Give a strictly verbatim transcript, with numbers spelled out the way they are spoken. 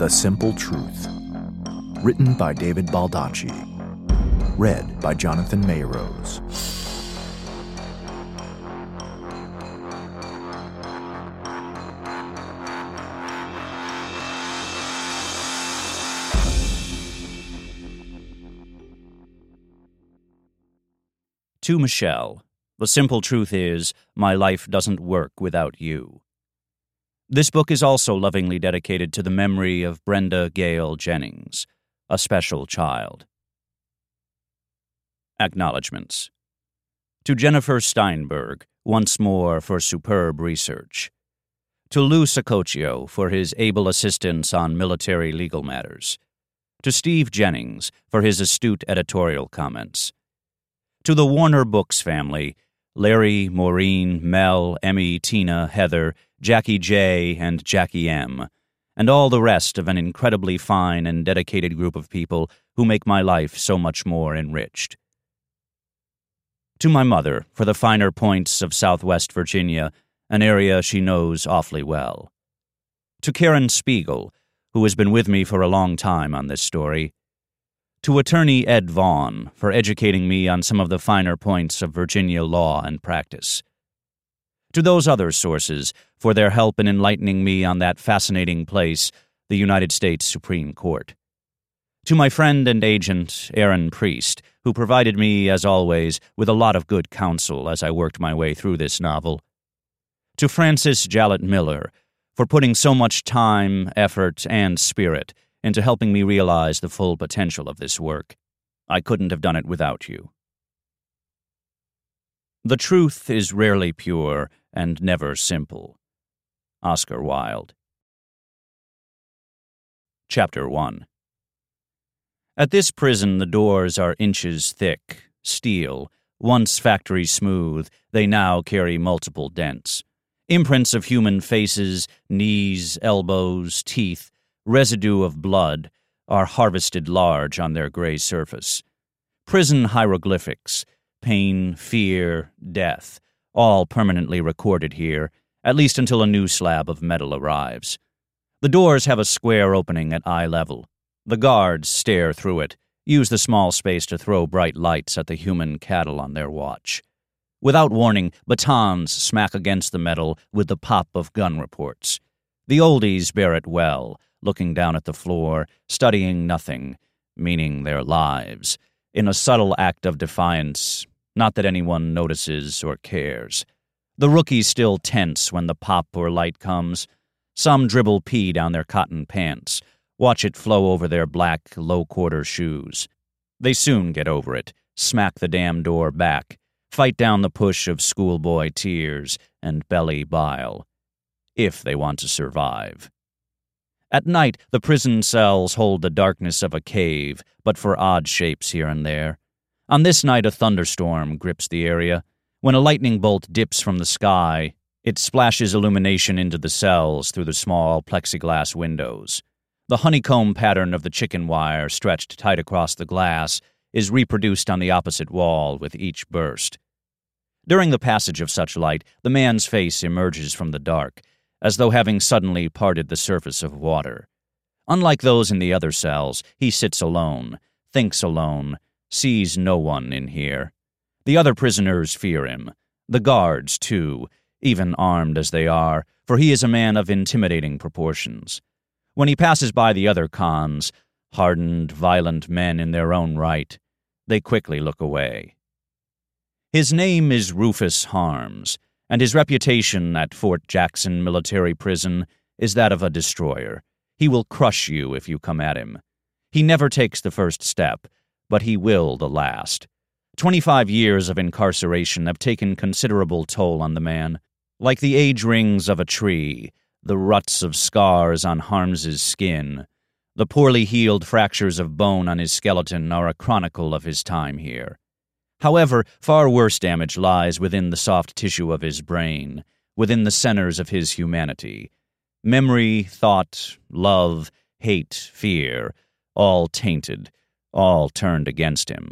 The Simple Truth. Written by David Baldacci. Read by Jonathan Mayrose. To Michelle, the simple truth is, my life doesn't work without you. This book is also lovingly dedicated to the memory of Brenda Gale Jennings, a special child. Acknowledgements. To Jennifer Steinberg, once more for superb research. To Lou Sacoccio for his able assistance on military legal matters. To Steve Jennings for his astute editorial comments. To the Warner Books family, Larry, Maureen, Mel, Emmy, Tina, Heather, Jackie J, and Jackie M, and all the rest of an incredibly fine and dedicated group of people who make my life so much more enriched. To my mother, for the finer points of Southwest Virginia, an area she knows awfully well. To Karen Spiegel, who has been with me for a long time on this story. To attorney Ed Vaughn for educating me on some of the finer points of Virginia law and practice. To those other sources for their help in enlightening me on that fascinating place, the United States Supreme Court. To my friend and agent, Aaron Priest, who provided me, as always, with a lot of good counsel as I worked my way through this novel. To Francis Jallet Miller for putting so much time, effort, and spirit into helping me realize the full potential of this work. I couldn't have done it without you. The truth is rarely pure and never simple. Oscar Wilde. Chapter one. At this prison the doors are inches thick, steel. Once factory smooth, they now carry multiple dents. Imprints of human faces, knees, elbows, teeth, residue of blood, are harvested large on their gray surface. Prison hieroglyphics, pain, fear, death, all permanently recorded here, at least until a new slab of metal arrives. The doors have a square opening at eye level. The guards stare through it, use the small space to throw bright lights at the human cattle on their watch. Without warning, batons smack against the metal with the pop of gun reports. The oldies bear it well, looking down at the floor, studying nothing, meaning their lives, in a subtle act of defiance, not that anyone notices or cares. The rookies still tense when the pop or light comes. Some dribble pee down their cotton pants, watch it flow over their black, low-quarter shoes. They soon get over it, smack the damn door back, fight down the push of schoolboy tears and belly bile, if they want to survive. At night, the prison cells hold the darkness of a cave, but for odd shapes here and there. On this night, a thunderstorm grips the area. When a lightning bolt dips from the sky, it splashes illumination into the cells through the small plexiglass windows. The honeycomb pattern of the chicken wire stretched tight across the glass is reproduced on the opposite wall with each burst. During the passage of such light, the man's face emerges from the dark, as though having suddenly parted the surface of water. Unlike those in the other cells, he sits alone, thinks alone, sees no one in here. The other prisoners fear him. The guards, too, even armed as they are, for he is a man of intimidating proportions. When he passes by the other cons, hardened, violent men in their own right, they quickly look away. His name is Rufus Harms, and his reputation at Fort Jackson Military Prison is that of a destroyer. He will crush you if you come at him. He never takes the first step, but he will the last. Twenty-five years of incarceration have taken considerable toll on the man. Like the age rings of a tree, the ruts of scars on Harms's skin, the poorly healed fractures of bone on his skeleton are a chronicle of his time here. However, far worse damage lies within the soft tissue of his brain, within the centers of his humanity. Memory, thought, love, hate, fear, all tainted, all turned against him.